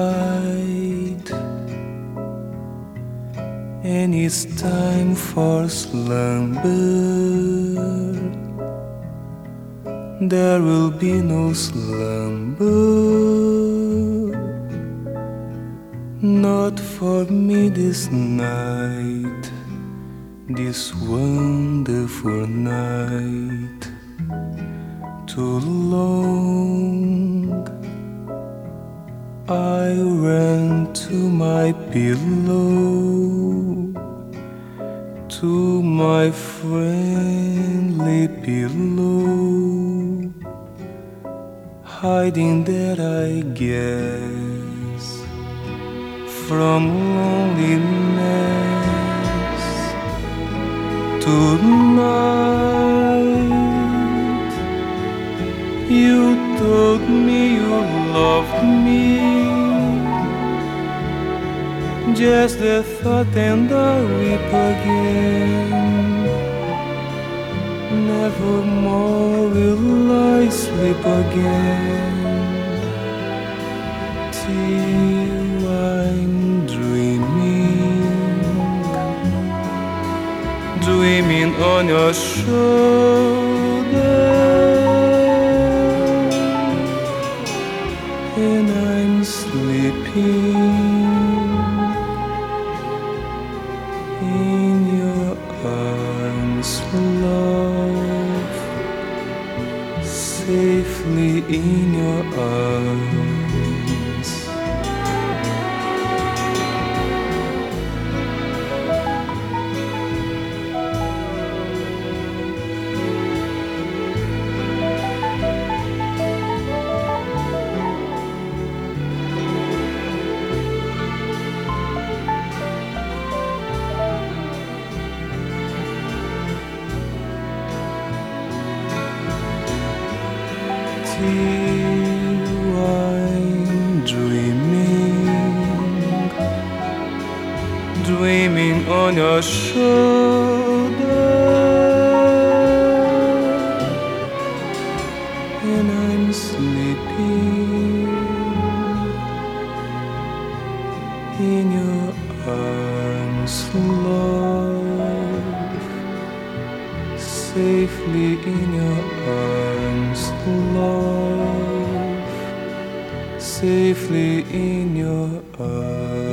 night, and it's time for slumber. There will be no slumber, not for me this night, this wonderful night. Too long I ran to my pillow, to my friendly pillow, hiding there I guess from loneliness. Tonight you told me you loved me, just the thought and I weep again. Nevermore will I sleep again, till I'm dreaming on your shoulder, and I'm sleeping in your arms, love, safely in your arms. I'm dreaming on your shoulder, and I'm sleeping in your arms, love, safely in your arms, love, safely in your arms.